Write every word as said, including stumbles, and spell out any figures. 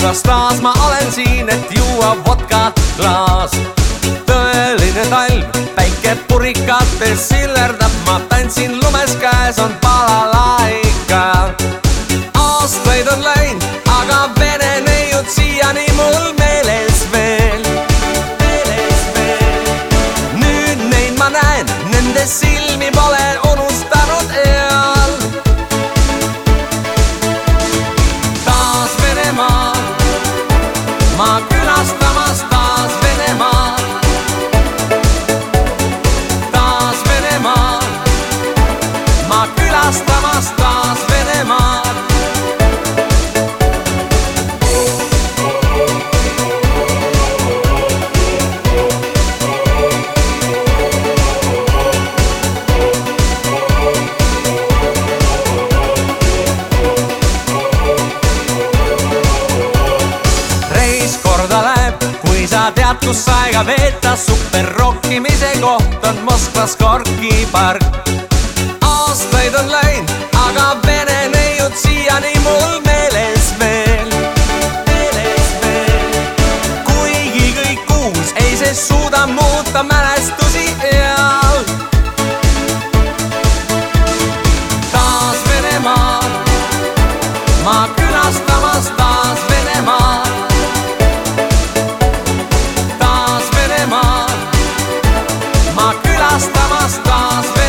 Moskvas taas ma olen siin, et juua vodkat klaas. Tõeline talv, päike purikates sillerdab, ma tantsin lumes, käes on balalaika. Aastaid on läinud, aga vene neiud siiani mul meeles veel. Meeles veel. Nüüd neid ma näen, nende silmi pole unustanud eal. Taas Venemaal, ma külastamas taas Venemaal. Taas Venemaal, ma külastamas taas Venemaal. Kui sa tead, kus aega veeta, superrokkimise koht on Moskvas Gorki park. Aastaid on läinud, aga vene neiud siiani mul meeles veel. Meeles veel. Kuigi kõik uus, ei see suuda muuta mälestusi eal. Taas Venemaal, ma külastamas taas Venemaal. Ma külastamas taas